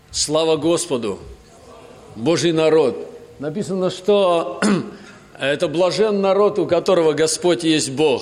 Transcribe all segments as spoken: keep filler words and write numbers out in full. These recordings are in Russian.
Слава Господу! Божий народ! Написано, что это блажен народ, у которого Господь есть Бог.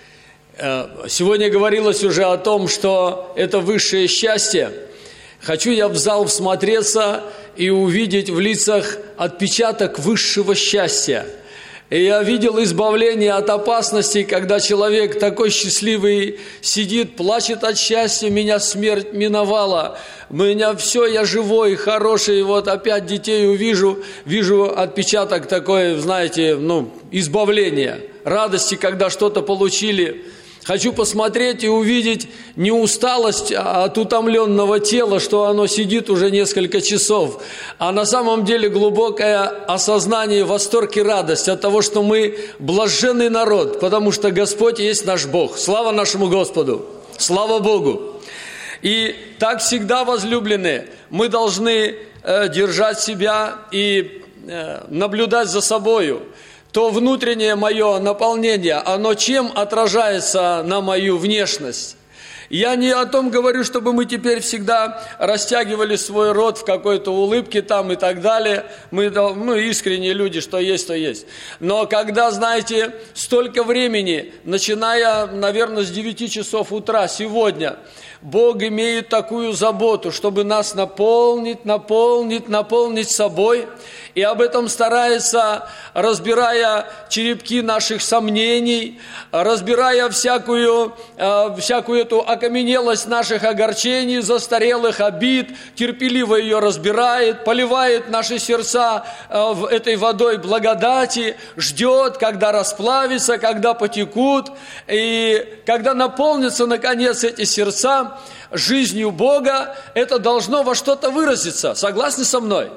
Сегодня говорилось уже о том, что это высшее счастье. Хочу я в зал всмотреться и увидеть в лицах отпечаток высшего счастья. И я видел избавление от опасностей, когда человек такой счастливый сидит, плачет от счастья, меня смерть миновала, меня все, я живой, хороший, вот опять детей увижу, вижу отпечаток такой, знаете, ну, избавления, радости, когда что-то получили. Хочу посмотреть и увидеть не усталость от утомленного тела, что оно сидит уже несколько часов, а на самом деле глубокое осознание, восторг и радость от того, что мы блаженный народ, потому что Господь есть наш Бог. Слава нашему Господу! Слава Богу! И так всегда, возлюбленные, мы должны э, держать себя и э, наблюдать за собою. То внутреннее мое наполнение, оно чем отражается на мою внешность? Я не о том говорю, чтобы мы теперь всегда растягивали свой рот в какой-то улыбке там и так далее. Мы, ну, искренние люди, что есть, то есть. Но когда, знаете, столько времени, начиная, наверное, с девяти часов утра сегодня, Бог имеет такую заботу, чтобы нас наполнить, наполнить, наполнить собой. И об этом старается, разбирая черепки наших сомнений, разбирая всякую, э, всякую эту окаменелость наших огорчений, застарелых обид, терпеливо ее разбирает, поливает наши сердца э, в этой водой благодати, ждет, когда расплавится, когда потекут, и когда наполнятся, наконец, эти сердца жизнью Бога, это должно во что-то выразиться. Согласны со мной?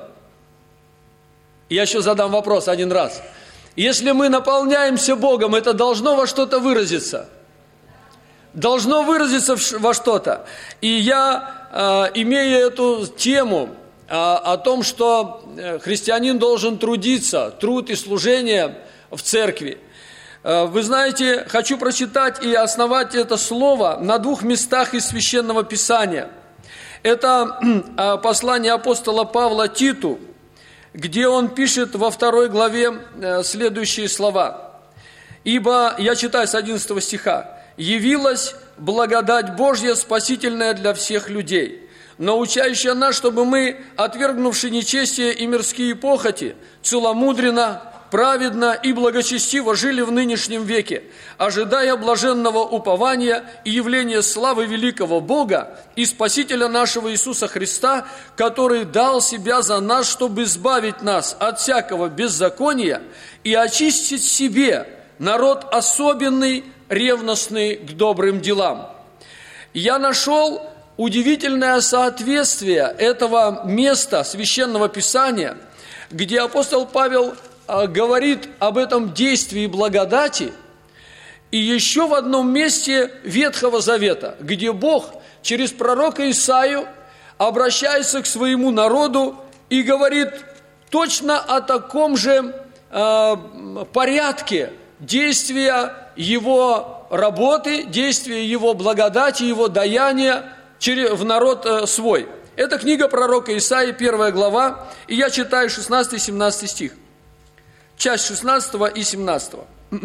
Я еще задам вопрос один раз. Если мы наполняемся Богом, это должно во что-то выразиться. Должно выразиться во что-то. И я, э, имея эту тему э, о том, что христианин должен трудиться, труд и служение в церкви, э, вы знаете, хочу прочитать и основать это слово на двух местах из Священного Писания. Это э, послание апостола Павла Титу, где он пишет во второй главе следующие слова. «Ибо», я читаю с одиннадцатого стиха, «явилась благодать Божья, спасительная для всех людей, научающая нас, чтобы мы, отвергнувши нечестие и мирские похоти, целомудренно, праведно и благочестиво жили в нынешнем веке, ожидая блаженного упования и явления славы великого Бога и Спасителя нашего Иисуса Христа, который дал себя за нас, чтобы избавить нас от всякого беззакония и очистить себе народ особенный, ревностный к добрым делам». Я нашел удивительное соответствие этого места Священного Писания, где апостол Павел говорит об этом действии благодати, и еще в одном месте Ветхого Завета, где Бог через пророка Исаию обращается к своему народу и говорит точно о таком же э, порядке действия его работы, действия его благодати, его даяния в народ э, свой. Это книга пророка Исаии, первая глава, и я читаю шестнадцатый-семнадцатый стих. Часть шестнадцатого и семнадцатого.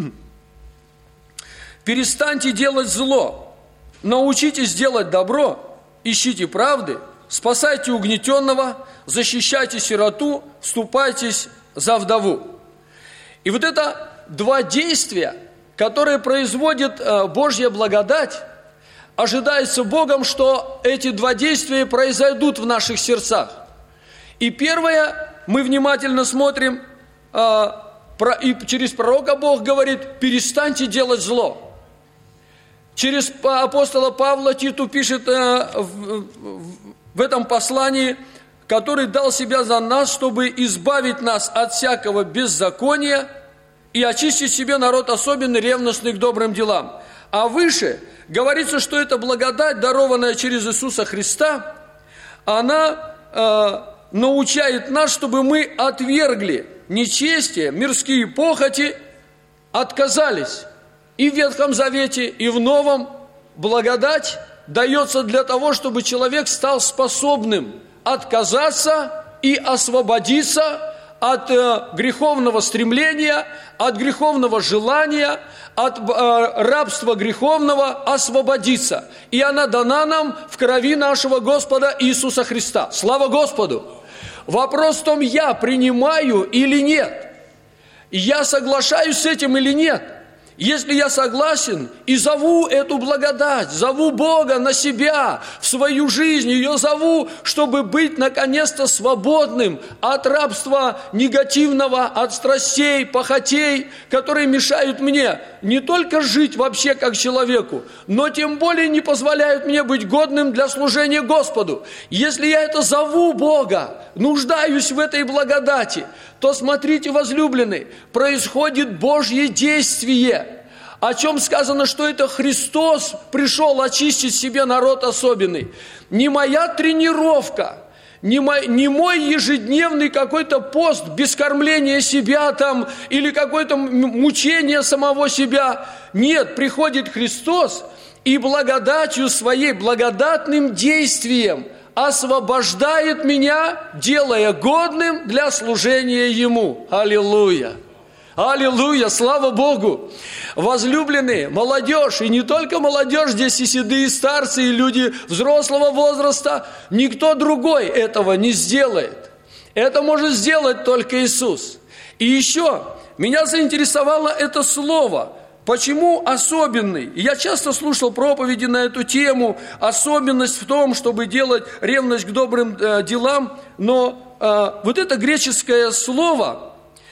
«Перестаньте делать зло, научитесь делать добро, ищите правды, спасайте угнетенного, защищайте сироту, вступайтесь за вдову». И вот это два действия, которые производит Божья благодать, ожидается Богом, что эти два действия произойдут в наших сердцах. И первое, мы внимательно смотрим, и через пророка Бог говорит: перестаньте делать зло. Через апостола Павла Титу пишет в этом послании, который дал себя за нас, чтобы избавить нас от всякого беззакония и очистить себе народ особенно ревностный к добрым делам. А выше говорится, что эта благодать, дарованная через Иисуса Христа, она э, научает нас, чтобы мы отвергли нечестие, мирские похоти, отказались. И в Ветхом Завете, и в Новом благодать дается для того, чтобы человек стал способным отказаться и освободиться от э, греховного стремления, от греховного желания, от э, рабства греховного освободиться. И она дана нам в крови нашего Господа Иисуса Христа. Слава Господу! Вопрос в том, я принимаю или нет. Я соглашаюсь с этим или нет. Если я согласен и зову эту благодать, зову Бога на себя, в свою жизнь, ее зову, чтобы быть наконец-то свободным от рабства негативного, от страстей, похотей, которые мешают мне не только жить вообще как человеку, но тем более не позволяют мне быть годным для служения Господу. Если я это зову Бога, нуждаюсь в этой благодати, то смотрите, возлюбленные, происходит Божье действие, о чем сказано, что это Христос пришел очистить себе народ особенный. Не моя тренировка, не мой, не мой ежедневный какой-то пост без кормления себя там или какое-то мучение самого себя. Нет, приходит Христос и благодатью своей, благодатным действием освобождает меня, делая годным для служения Ему. Аллилуйя! Аллилуйя! Слава Богу! Возлюбленные, молодежь, и не только молодежь, здесь и седые старцы, и люди взрослого возраста, никто другой этого не сделает. Это может сделать только Иисус. И еще меня заинтересовало это слово. Почему особенный? Я часто слушал проповеди на эту тему. Особенность в том, чтобы делать ревность к добрым э, делам. Но э, вот это греческое слово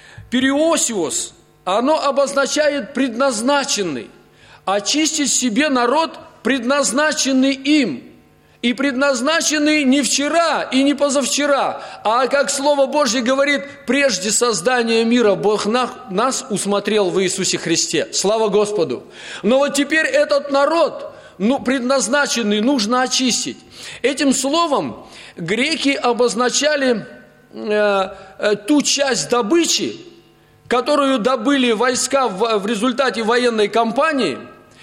«периосиос», оно обозначает «предназначенный». Очистить себе народ, предназначенный им. И предназначенный не вчера и не позавчера, а, как Слово Божье говорит, прежде создания мира Бог нас усмотрел в Иисусе Христе. Слава Господу! Но вот теперь этот народ, ну, предназначенный, нужно очистить. Этим словом греки обозначали э, э, ту часть добычи, которую добыли войска в, в результате военной кампании,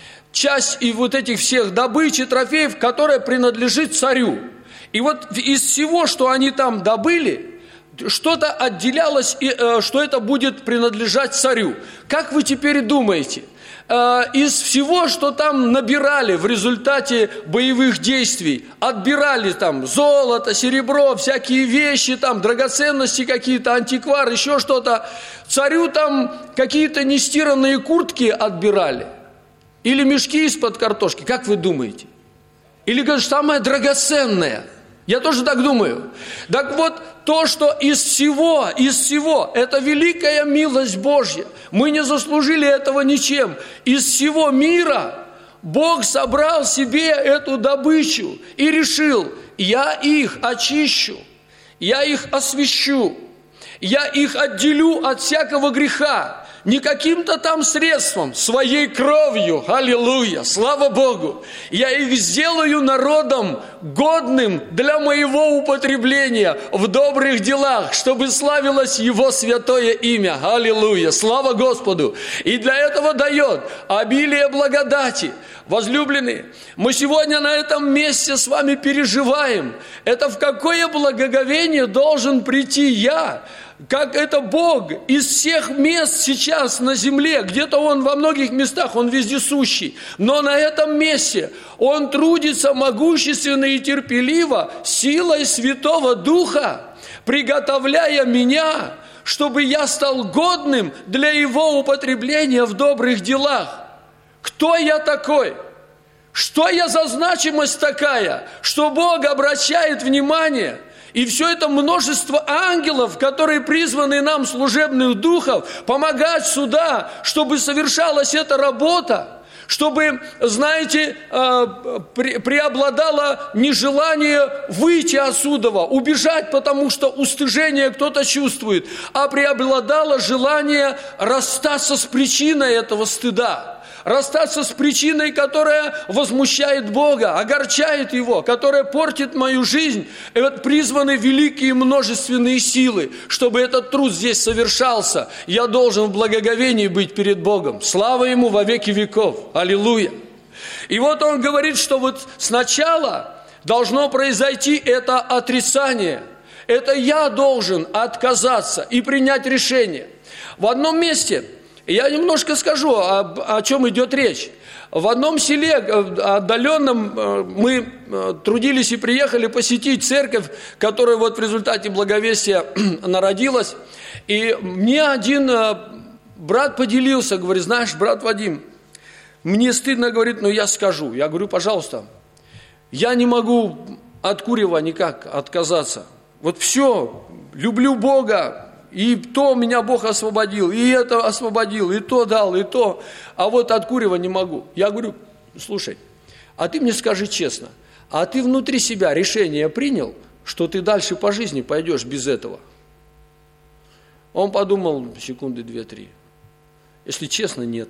часть и вот этих всех добычи, трофеев, которая принадлежит царю. И вот из всего, что они там добыли, что-то отделялось, и, э, что это будет принадлежать царю. Как вы теперь думаете? Э, из всего, что там набирали в результате боевых действий, отбирали там золото, серебро, всякие вещи, там драгоценности какие-то, антиквар, еще что-то. Царю там какие-то нестиранные куртки отбирали. Или мешки из-под картошки, как вы думаете? Или, говоришь, самое драгоценное? Я тоже так думаю. Так вот, то, что из всего, из всего, это великая милость Божья. Мы не заслужили этого ничем. Из всего мира Бог собрал себе эту добычу и решил, я их очищу, я их освящу, я их отделю от всякого греха. Не каким-то там средством, своей кровью, аллилуйя, слава Богу. Я их сделаю народом, годным для моего употребления в добрых делах, чтобы славилось Его святое имя, аллилуйя, слава Господу. И для этого дает обилие благодати. Возлюбленные, мы сегодня на этом месте с вами переживаем. Это в какое благоговение должен прийти я, как это Бог из всех мест сейчас на земле, где-то Он во многих местах, Он вездесущий, но на этом месте Он трудится могущественно и терпеливо силой Святого Духа, приготовляя меня, чтобы я стал годным для Его употребления в добрых делах. Кто я такой? Что я за значимость такая, что Бог обращает внимание? И все это множество ангелов, которые призваны нам, служебных духов, помогать сюда, чтобы совершалась эта работа, чтобы, знаете, преобладало нежелание выйти отсюда, убежать, потому что устыжение кто-то чувствует, а преобладало желание расстаться с причиной этого стыда. Расстаться с причиной, которая возмущает Бога, огорчает Его, которая портит мою жизнь. И вот призваны великие множественные силы, чтобы этот труд здесь совершался. Я должен в благоговении быть перед Богом. Слава Ему во веки веков. Аллилуйя. И вот он говорит, что вот сначала должно произойти это отрицание. Это я должен отказаться и принять решение. В одном месте, я немножко скажу, о, о чем идет речь. В одном селе отдаленном мы трудились и приехали посетить церковь, которая вот в результате благовестия народилась. И мне один брат поделился, говорит: знаешь, брат Вадим, мне стыдно, говорит, но я скажу. Я говорю: пожалуйста, я не могу от курева никак отказаться. Вот все, люблю Бога, и то меня Бог освободил, и это освободил, и то дал, и то. А вот от курева не могу. Я говорю: слушай, а ты мне скажи честно, а ты внутри себя решение принял, что ты дальше по жизни пойдешь без этого? Он подумал секунды две-три. Если честно, нет.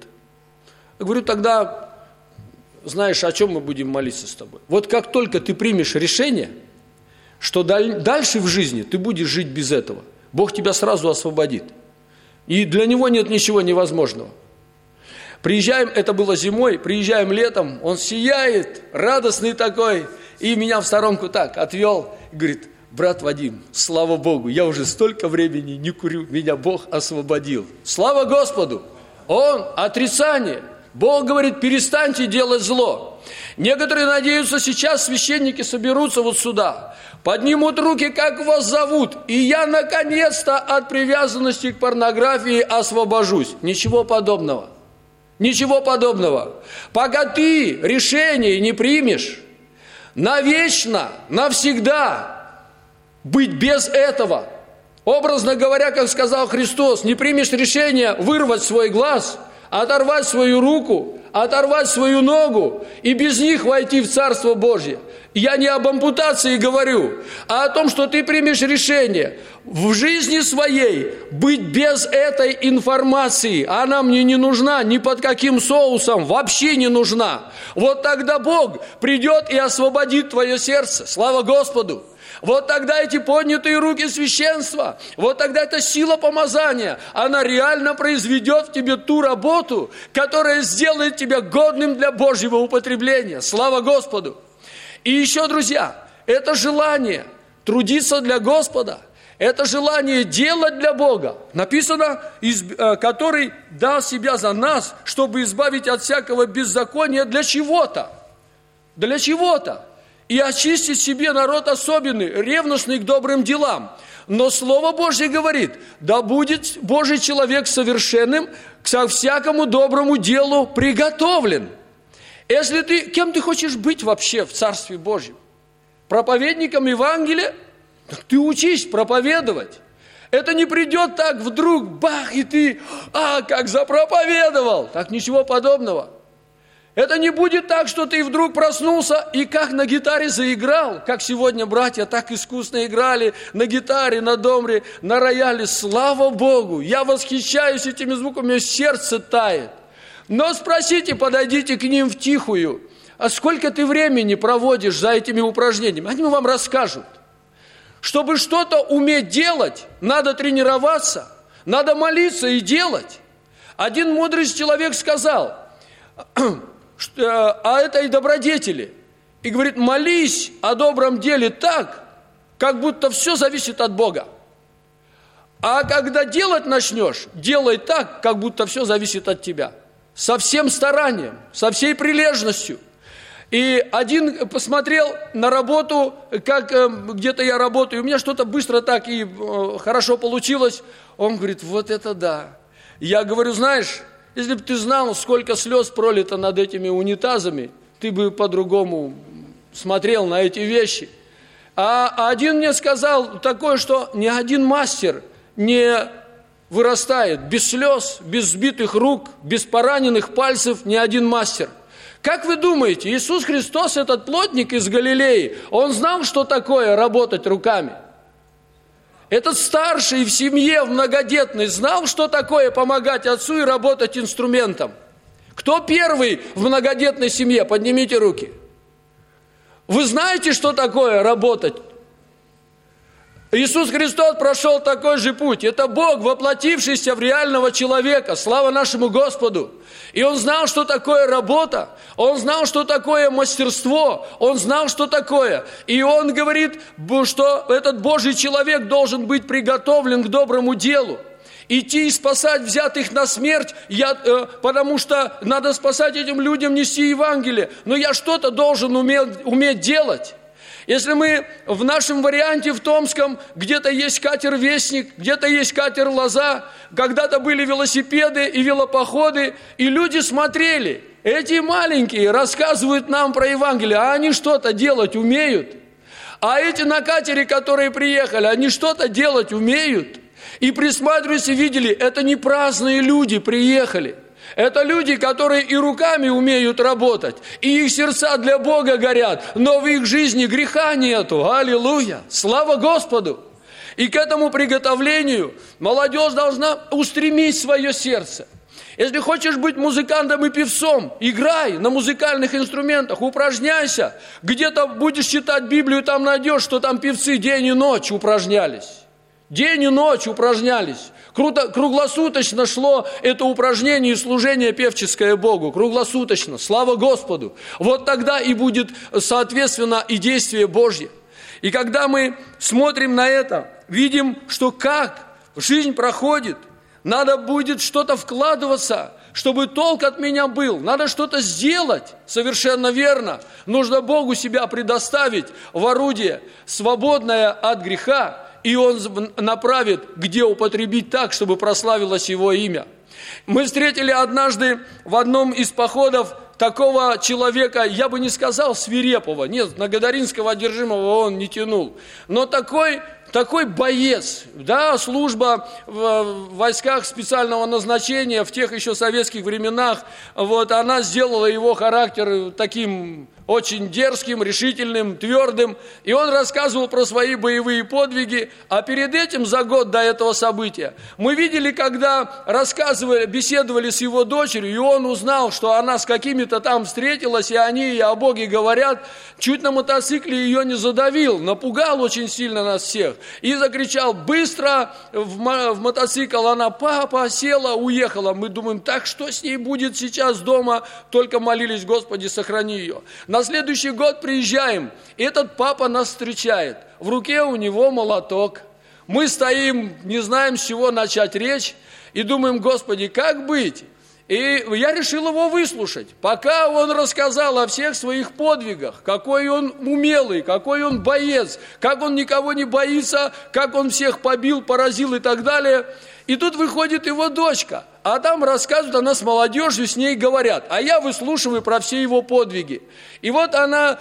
Я говорю: тогда, знаешь, о чем мы будем молиться с тобой? Вот как только ты примешь решение, что дальше в жизни ты будешь жить без этого, Бог тебя сразу освободит. И для Него нет ничего невозможного. Приезжаем, это было зимой, приезжаем летом, он сияет, радостный такой, и меня в сторонку так отвел, и говорит: брат Вадим, слава Богу, я уже столько времени не курю, меня Бог освободил. Слава Господу! Он отрицание. Бог говорит: перестаньте делать зло. Некоторые надеются, сейчас священники соберутся вот сюда, поднимут руки, как вас зовут, и я наконец-то от привязанности к порнографии освобожусь. Ничего подобного. Ничего подобного. Пока ты решение не примешь, навечно, навсегда быть без этого. Образно говоря, как сказал Христос, не примешь решение вырвать свой глаз, оторвать свою руку, оторвать свою ногу и без них войти в Царство Божье. Я не об ампутации говорю, а о том, что ты примешь решение в жизни своей быть без этой информации. Она мне не нужна ни под каким соусом, вообще не нужна. Вот тогда Бог придет и освободит твое сердце. Слава Господу! Вот тогда эти поднятые руки священства, вот тогда эта сила помазания, она реально произведет в тебе ту работу, которая сделает тебя годным для Божьего употребления. Слава Господу! И еще, друзья, это желание трудиться для Господа, это желание делать для Бога, написано, который дал себя за нас, чтобы избавить от всякого беззакония для чего-то. Для чего-то. И очистить себе народ особенный, ревностный к добрым делам. Но Слово Божье говорит: да будет Божий человек совершенным, ко всякому доброму делу приготовлен. Если ты, кем ты хочешь быть вообще в Царстве Божьем? Проповедником Евангелия? Так ты учись проповедовать. Это не придет так вдруг, бах, и ты, а, как запроповедовал. Так ничего подобного. Это не будет так, что ты вдруг проснулся и как на гитаре заиграл, как сегодня братья так искусно играли на гитаре, на домре, на рояле. Слава Богу! Я восхищаюсь этими звуками, у меня сердце тает. Но спросите, подойдите к ним втихую, а сколько ты времени проводишь за этими упражнениями? Они вам расскажут. Чтобы что-то уметь делать, надо тренироваться, надо молиться и делать. Один мудрый человек сказал о этой добродетели и говорит: молись о добром деле так, как будто все зависит от Бога. А когда делать начнешь, делай так, как будто все зависит от тебя. Со всем старанием, со всей прилежностью. И один посмотрел на работу, как где-то я работаю, у меня что-то быстро так и хорошо получилось. Он говорит: вот это да. Я говорю: знаешь, если бы ты знал, сколько слез пролито над этими унитазами, ты бы по-другому смотрел на эти вещи. А один мне сказал такое, что ни один мастер не вырастает без слез, без сбитых рук, без пораненных пальцев, ни один мастер. Как вы думаете, Иисус Христос, этот плотник из Галилеи, он знал, что такое работать руками? Этот старший в семье, в многодетный, знал, что такое помогать отцу и работать инструментом? Кто первый в многодетной семье? Поднимите руки. Вы знаете, что такое работать? Иисус Христос прошел такой же путь. Это Бог, воплотившийся в реального человека. Слава нашему Господу. И Он знал, что такое работа. Он знал, что такое мастерство. Он знал, что такое. И Он говорит, что этот Божий человек должен быть приготовлен к доброму делу. Идти и спасать взятых на смерть, я, э, потому что надо спасать этим людям, нести Евангелие. Но я что-то должен уметь, уметь делать. Если мы в нашем варианте в Томском, где-то есть катер «Вестник», где-то есть катер «Лоза», когда-то были велосипеды и велопоходы, и люди смотрели. Эти маленькие рассказывают нам про Евангелие, а они что-то делать умеют. А эти на катере, которые приехали, они что-то делать умеют. И присматриваясь, видели, это не праздные люди приехали. Это люди, которые и руками умеют работать, и их сердца для Бога горят, но в их жизни греха нету. Аллилуйя! Слава Господу! И к этому приготовлению молодежь должна устремить свое сердце. Если хочешь быть музыкантом и певцом, играй на музыкальных инструментах, упражняйся. Где-то будешь читать Библию, там найдешь, что там певцы день и ночь упражнялись. День и ночь упражнялись. Круто, круглосуточно шло это упражнение и служение певческое Богу. Круглосуточно. Слава Господу. Вот тогда и будет, соответственно, и действие Божье. И когда мы смотрим на это, видим, что как жизнь проходит, надо будет что-то вкладываться, чтобы толк от меня был. Надо что-то сделать. Совершенно верно. Нужно Богу себя предоставить в орудие, свободное от греха. И Он направит, где употребить так, чтобы прославилось Его имя. Мы встретили однажды в одном из походов такого человека, я бы не сказал свирепого, нет, на Гадаринского одержимого он не тянул, но такой, такой боец, да, служба в войсках специального назначения в тех еще советских временах, вот, она сделала его характер таким очень дерзким, решительным, твердым. И он рассказывал про свои боевые подвиги. А перед этим, за год до этого события, мы видели, когда рассказывали, беседовали с его дочерью, и он узнал, что она с какими-то там встретилась, и они ей о Боге говорят, чуть на мотоцикле ее не задавил, напугал очень сильно нас всех. И закричал быстро в, мо- в мотоцикл, она папа, села, уехала. Мы думаем, так что с ней будет сейчас дома? Только молились, Господи, сохрани ее. На следующий год приезжаем, и этот папа нас встречает. В руке у него молоток. Мы стоим, не знаем, с чего начать речь, и думаем, Господи, как быть? И я решил его выслушать. Пока он рассказал о всех своих подвигах, какой он умелый, какой он боец, как он никого не боится, как он всех побил, поразил и так далее. И тут выходит его дочка, а там рассказывают, она с молодежью, с ней говорят, а я выслушиваю про все его подвиги. И вот она,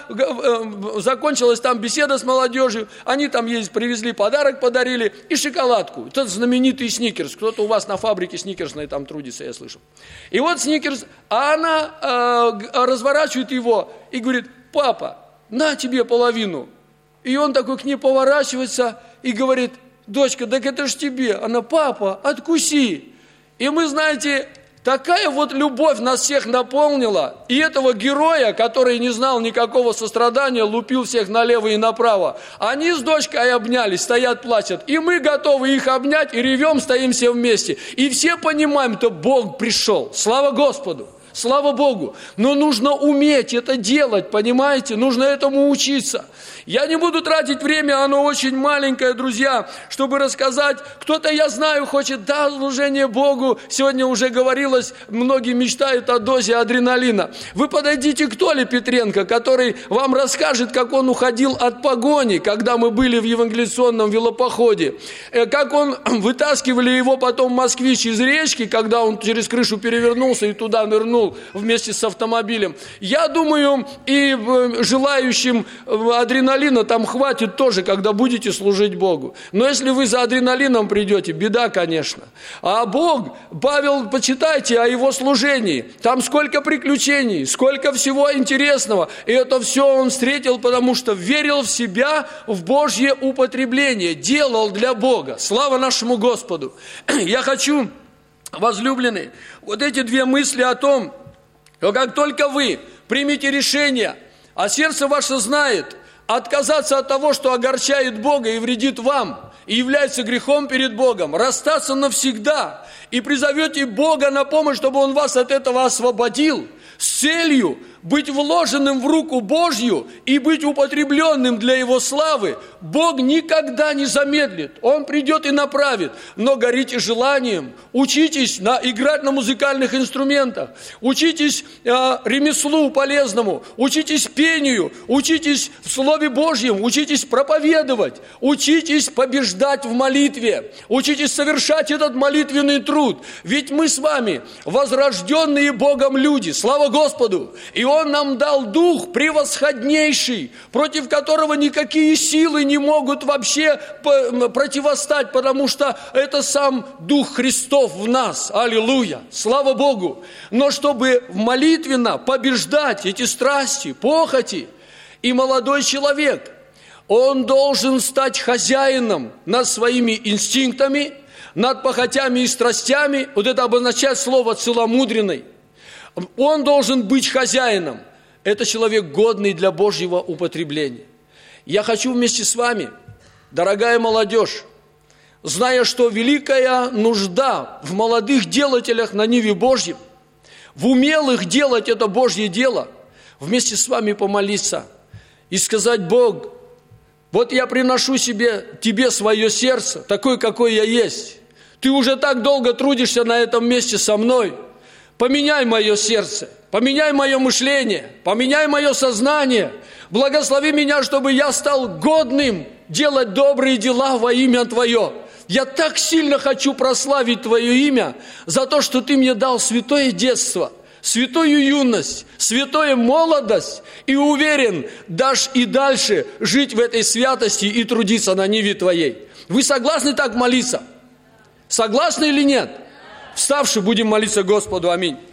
закончилась там беседа с молодежью, они там есть, привезли подарок, подарили и шоколадку. Тот знаменитый сникерс, кто-то у вас на фабрике сникерсной там трудится, я слышал. И вот сникерс, а она э, разворачивает его и говорит, папа, на тебе половину. И он такой к ней поворачивается и говорит, дочка, так это ж тебе. Она, папа, откуси. И мы, знаете, такая вот любовь нас всех наполнила. И этого героя, который не знал никакого сострадания, лупил всех налево и направо. Они с дочкой обнялись, стоят, плачут. И мы готовы их обнять, и ревем, стоим все вместе. И все понимаем, что Бог пришел. Слава Господу! Слава Богу! Но нужно уметь это делать, понимаете? Нужно этому учиться. Я не буду тратить время, оно очень маленькое, друзья, чтобы рассказать. Кто-то, я знаю, хочет, да, служение Богу. Сегодня уже говорилось, многие мечтают о дозе адреналина. Вы подойдите к Толе Петренко, который вам расскажет, как он уходил от погони, когда мы были в евангелиционном велопоходе. Как он, вытаскивали его потом москвич из речки, когда он через крышу перевернулся и туда нырнул вместе с автомобилем. Я думаю, и желающим адреналина там хватит тоже, когда будете служить Богу. Но если вы за адреналином придете, беда, конечно. А Бог, Павел, почитайте о его служении. Там сколько приключений, сколько всего интересного. И это все он встретил, потому что верил в себя, в Божье употребление, делал для Бога. Слава нашему Господу. Я хочу, возлюбленные, вот эти две мысли о том, что как только вы примете решение, а сердце ваше знает, отказаться от того, что огорчает Бога и вредит вам, и является грехом перед Богом, расстаться навсегда, и призовете Бога на помощь, чтобы Он вас от этого освободил, с целью быть вложенным в руку Божью и быть употребленным для Его славы, Бог никогда не замедлит. Он придет и направит. Но горите желанием, учитесь на, играть на музыкальных инструментах, учитесь э, ремеслу полезному, учитесь пению, учитесь в Слове Божьем, учитесь проповедовать, учитесь побеждать в молитве, учитесь совершать этот молитвенный труд. Ведь мы с вами возрожденные Богом люди, слава Господу! И Он нам дал дух превосходнейший, против которого никакие силы не могут вообще противостать, потому что это сам Дух Христов в нас. Аллилуйя! Слава Богу! Но чтобы молитвенно побеждать эти страсти, похоти, и молодой человек, он должен стать хозяином над своими инстинктами, над похотями и страстями. Вот это обозначает слово «целомудренный». Он должен быть хозяином. Это человек, годный для Божьего употребления. Я хочу вместе с вами, дорогая молодежь, зная, что великая нужда в молодых делателях на ниве Божьем, в умелых делать это Божье дело, вместе с вами помолиться и сказать: Бог, вот я приношу себе, Тебе свое сердце, такой, какой я есть. Ты уже так долго трудишься на этом месте со мной. Поменяй мое сердце, поменяй мое мышление, поменяй мое сознание. Благослови меня, чтобы я стал годным делать добрые дела во имя Твое. Я так сильно хочу прославить Твое имя за то, что Ты мне дал святое детство, святую юность, святую молодость, и уверен, дашь и дальше жить в этой святости и трудиться на ниве Твоей. Вы согласны так молиться? Согласны или нет? Вставши, будем молиться Господу. Аминь.